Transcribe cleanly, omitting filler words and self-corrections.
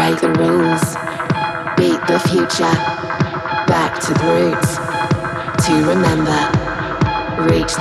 break the rules, beat the future, back to the roots, to remember, reach